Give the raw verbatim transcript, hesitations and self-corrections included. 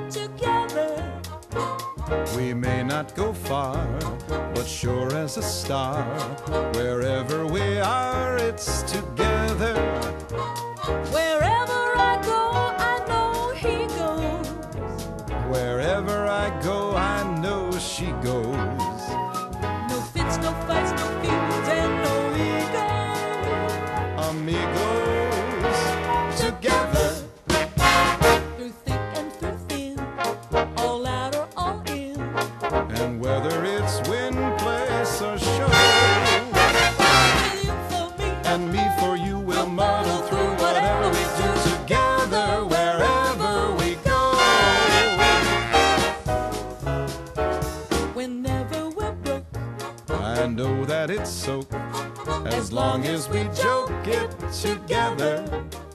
together. We may not go far, but sure as a star, wherever we are, it's together. Wherever I go, I know he goes. Wherever I go, I know she goes. No fits, no fights, no feuds, and no egos. Amigos, together. Through thick and through thin, all out or all in. And whether it's win, place, or show, With you for me, and me for you, we'll muddle through whatever we do together, wherever we go. whenever we're broke, I know that it's so, as long as we joke it together.